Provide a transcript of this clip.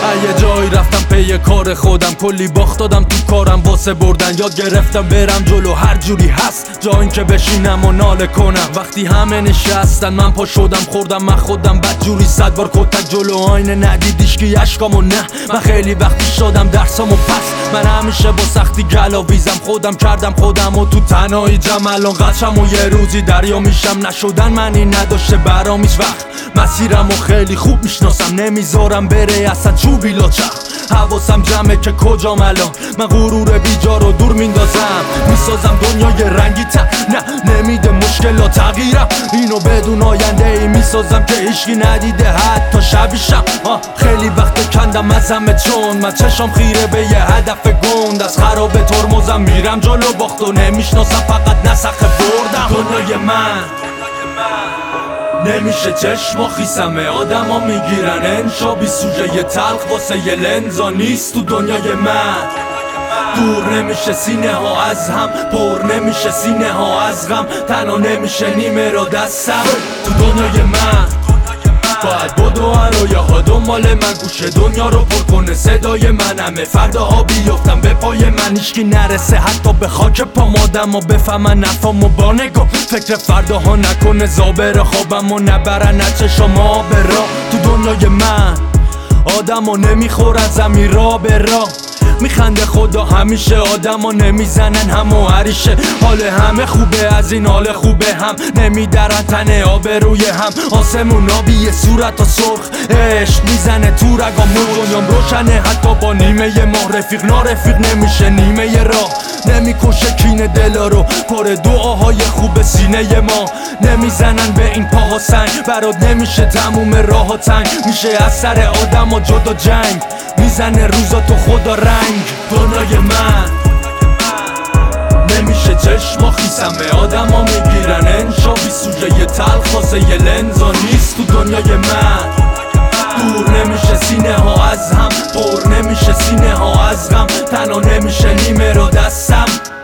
یه جایی رفتم پی کار خودم، کلی باخت دادم تو کارم واسه بردن. یاد گرفتم برم جلو هر جوری هست، جا این که بشینم و ناله کنم. وقتی همه نشستن من پا شدم خوردم من خودم بد جوری 100 بار کتک جلو آینه ندیدیش که اشکامو نه. من خیلی وقتی شدم درسامو پس، من همیشه با سختی گلاویزم، خودم کردم خودم و تو تنهایی جمالان قچم و یه روزی دریا میشم. نشدن معنی نداشته برام هیچ وقت، مسیرمو خیلی خوب میشناسم، نمیذارم بره اصلا چوبی لاچخ. حواسم جمعه که کجام الان، من غرور بیجا رو دور میندازم، میسازم دنیای رنگی نه نمیده مشکلات تغییرم. اینو بدون آینده ای میسازم که هیچکی ندیده حتی شبیشم. خیلی وقت کندم از همه چون من چشم خیره به یه هدف گند، از خراب ترمزم میرم جلو باخت و نمیشناسم فقط نسخه بردم. دنیای من نمیشه چشم و خیسمه، آدم ها میگیرن انشا بی سوژه یه تلخ واسه یه لنزا نیست تو دنیای من. دور نمیشه سینه ها از هم، پر نمیشه سینه ها از غم، تنها نمیشه نیمه را دستم تو دنیای من. باید بدو رویاها دنبال من، گوش دنیا رو پر کنه صدای منمه. فرداها بیفتم به پای من هیچکی نرسه حتی به خاک پام، آدم ها بفهمن نفامو با نگاه. فکر فرداها نکنه زابر خوابم و نبرن نه چشم آب را تو دنیای من. آدم ها نمیخورن زمین را به را، میخنده خدا همیشه، آدم ها نمیزنن هم و هریشه. حال همه خوبه از این حال خوبه هم، نمیدرن تنه آب روی هم. آسمون آبیه صورت ها سرخ، عشق میزنه تو رگامون، دنیام روشنه حتی با نیمه ماه. رفیق نارفیق نمیشه نیمه راه، نمیکشه کینه دلا رو، پر دعاهای خوب سینه ما. نمیزنن به این پاها سنگ، برات نمیشه تموم راه ها تنگ، میشه از سر آدم ها جدا جنگ، میزنه روزا تو خدا رنگ. دنیای من نمیشه چشم و خیسمه، آدم ها میگیرن انشا بی سوژه یه تلخ واسه یه لنزا نیست تو دنیای من. دور نمیشه سینه ها از هم، پر نمیشه سینه ها از غم، تنها نمیشه نیمه رو دستم.